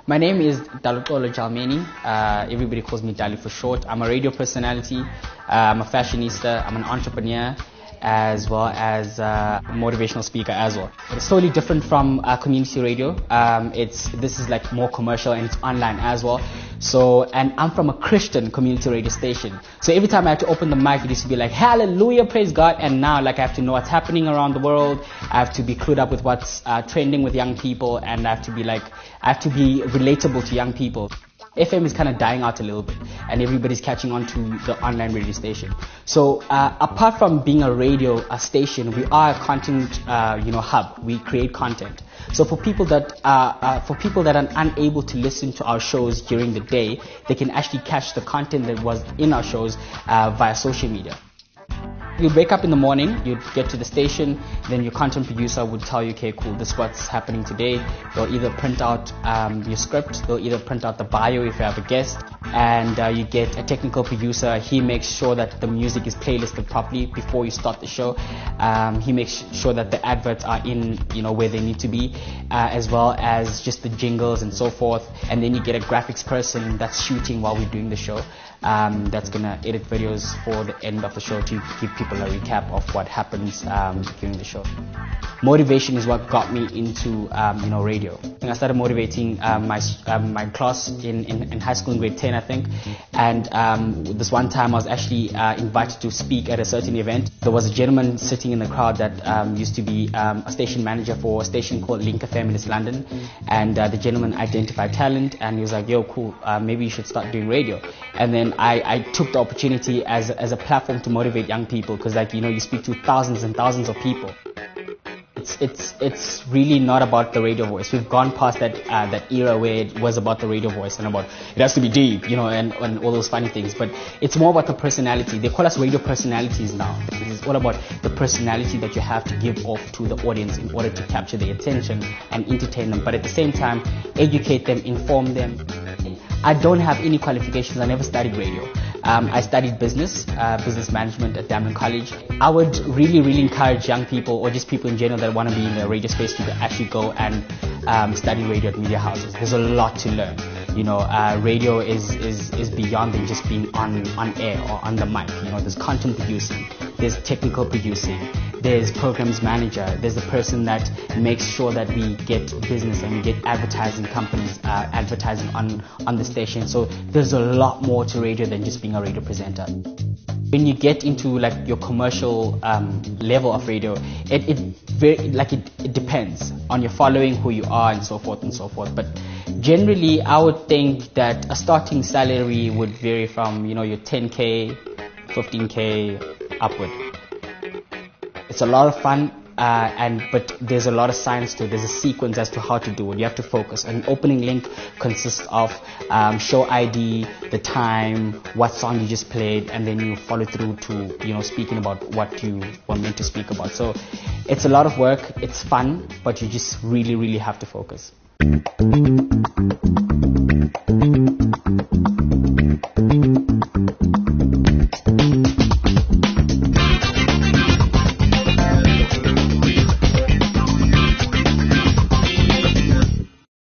My name is Dalutolo Jalmeni. Everybody calls me Dali for short. I'm a radio personality. I'm a fashionista. I'm an entrepreneur, as well as a motivational speaker as well. It's totally different from community radio. This is like more commercial and it's online as well. So, and I'm from a Christian community radio station. So every time I have to open the mic, it used to be like, hallelujah, praise God. And now like I have to know what's happening around the world. I have to be clued up with what's trending with young people, and I have to be relatable to young people. FM is kind of dying out a little bit, and everybody's catching on to the online radio station. So apart from being a radio station, we are a content hub. We create content. So for people that are unable to listen to our shows during the day, they can actually catch the content that was in our shows via social media. You'd wake up in the morning, you'd get to the station, then your content producer would tell you, okay, cool, this is what's happening today. They'll either print out your script, they'll either print out the bio if you have a guest, and you get a technical producer. He makes sure that the music is playlisted properly before you start the show. He makes sure that the adverts are in, where they need to be, as well as just the jingles and so forth. And then you get a graphics person that's shooting while we're doing the show. That's gonna edit videos for the end of the show to give people a recap of what happens during the show. Motivation is what got me into radio. I started motivating my class in high school in grade 10, I think. And this one time I was actually invited to speak at a certain event. There was a gentleman sitting in the crowd that used to be a station manager for a station called Link FM in East London. And the gentleman identified talent, and he was like, yo, cool, maybe you should start doing radio. And then I took the opportunity as a platform to motivate young people, because you speak to thousands and thousands of people. It's really not about the radio voice. We've gone past that era where it was about the radio voice and about it has to be deep, and all those funny things. But it's more about the personality. They call us radio personalities now. It's all about the personality that you have to give off to the audience in order to capture their attention and entertain them, but at the same time educate them, inform them. I don't have any qualifications. I never studied radio. I studied business management at Damelin College. I would really, really encourage young people, or just people in general that want to be in the radio space, to actually go and study radio at media houses. There's a lot to learn. Radio is beyond than just being on air or on the mic. There's content producing, there's technical producing, there's programs manager, there's the person that makes sure that we get business and we get advertising companies advertising on the station. So there's a lot more to radio than just being a radio presenter. When you get into your commercial level of radio, it depends on your following, who you are, and so forth and so forth. But generally, I would think that a starting salary would vary from your 10K, 15K upward. It's a lot of fun, but there's a lot of science to it. There's a sequence as to how to do it. You have to focus. An opening link consists of show ID, the time, what song you just played, and then you follow through to speaking about what you were meant to speak about. So it's a lot of work. It's fun, but you just really, really have to focus.